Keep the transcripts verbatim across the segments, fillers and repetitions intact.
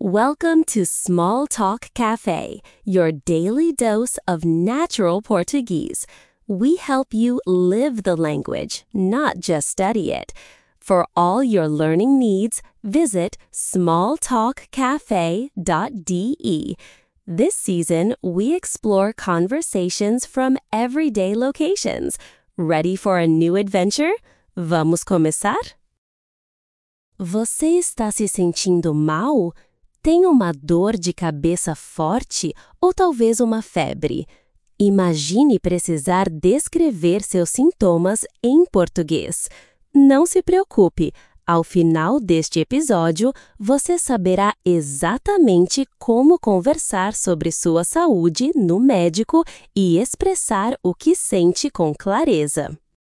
Welcome to Small Talk Cafe, your daily dose of natural Portuguese. We help you live the language, not just study it. For all your learning needs, visit small talk cafe dot d e. This season, we explore conversations from everyday locations. Ready for a new adventure? Vamos começar? Você está se sentindo mal? Tem uma dor de cabeça forte ou talvez uma febre? Imagine precisar descrever seus sintomas em português. Não se preocupe, ao final deste episódio, você saberá exatamente como conversar sobre sua saúde no médico e expressar o que sente com clareza.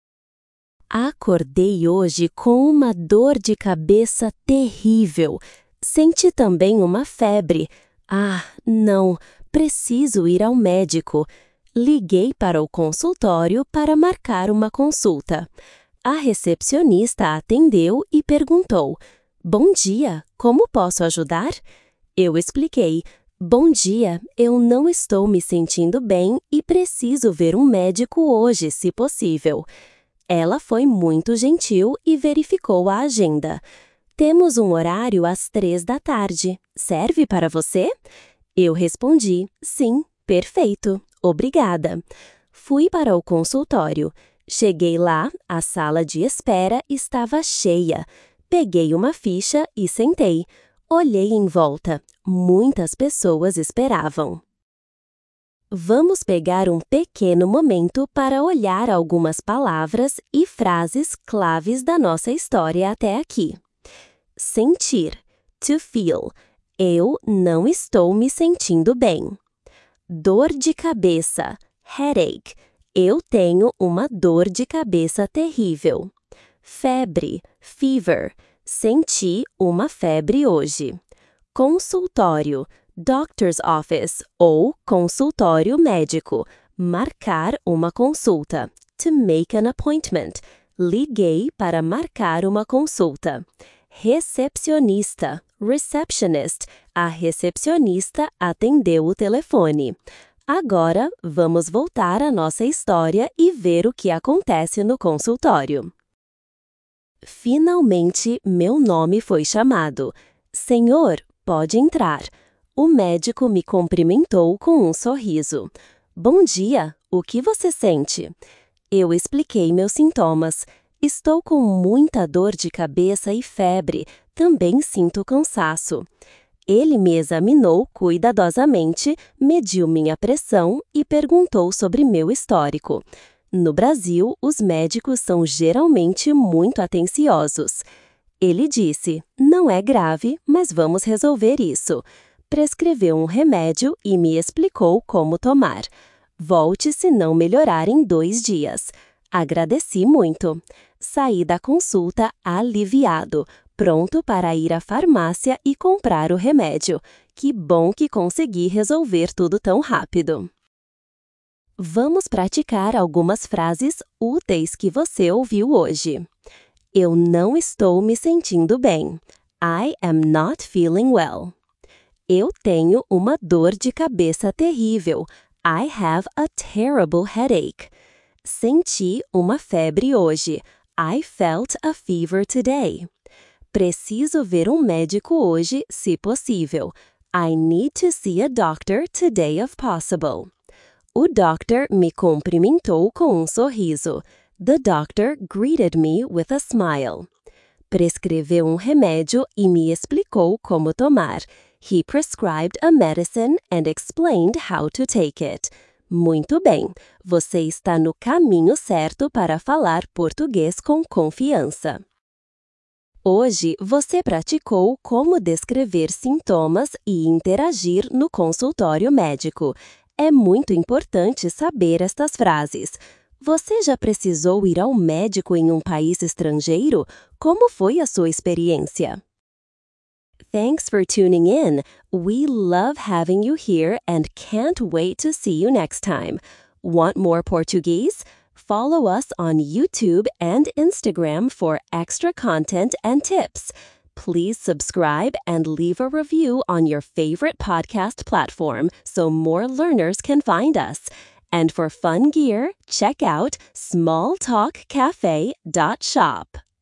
Acordei hoje com uma dor de cabeça terrível. Senti também uma febre. Ah, não, preciso ir ao médico. Liguei para o consultório para marcar uma consulta. A recepcionista atendeu e perguntou: "Bom dia, como posso ajudar?" Eu expliquei: "Bom dia, eu não estou me sentindo bem e preciso ver um médico hoje, se possível." Ela foi muito gentil e verificou a agenda. "Temos um horário às três da tarde. Serve para você?" Eu respondi: "Sim, perfeito, obrigada." Fui para o consultório. Cheguei lá, a sala de espera estava cheia. Peguei uma ficha e sentei. Olhei em volta. Muitas pessoas esperavam. Vamos pegar um pequeno momento para olhar algumas palavras e frases claves da nossa história até aqui. Sentir, to feel. Eu não estou me sentindo bem. Dor de cabeça, headache. Eu tenho uma dor de cabeça terrível. Febre, fever. Senti uma febre hoje. Consultório, doctor's office ou consultório médico. Marcar uma consulta, to make an appointment. Liguei para marcar uma consulta. Recepcionista, receptionist. A recepcionista atendeu o telefone. Agora, vamos voltar à nossa história e ver o que acontece no consultório. Finalmente, meu nome foi chamado. "Senhor, pode entrar." O médico me cumprimentou com um sorriso. "Bom dia, o que você sente?" Eu expliquei meus sintomas. "Estou com muita dor de cabeça e febre. Também sinto cansaço." Ele me examinou cuidadosamente, mediu minha pressão e perguntou sobre meu histórico. No Brasil, os médicos são geralmente muito atenciosos. Ele disse: "Não é grave, mas vamos resolver isso." Prescreveu um remédio e me explicou como tomar. "Volte se não melhorar em dois dias." Agradeci muito. Saí da consulta aliviado, pronto para ir à farmácia e comprar o remédio. Que bom que consegui resolver tudo tão rápido. Vamos praticar algumas frases úteis que você ouviu hoje. Eu não estou me sentindo bem. I am not feeling well. Eu tenho uma dor de cabeça terrível. I have a terrible headache. Senti uma febre hoje. I felt a fever today. Preciso ver um médico hoje, se possível. I need to see a doctor today if possible. O doctor me cumprimentou com um sorriso. The doctor greeted me with a smile. Prescreveu um remédio e me explicou como tomar. He prescribed a medicine and explained how to take it. Muito bem, você está no caminho certo para falar português com confiança. Hoje, você praticou como descrever sintomas e interagir no consultório médico. É muito importante saber estas frases. Você já precisou ir ao médico em um país estrangeiro? Como foi a sua experiência? Thanks for tuning in. We love having you here and can't wait to see you next time. Want more Portuguese? Follow us on YouTube and Instagram for extra content and tips. Please subscribe and leave a review on your favorite podcast platform so more learners can find us. And for fun gear, check out small talk cafe dot shop.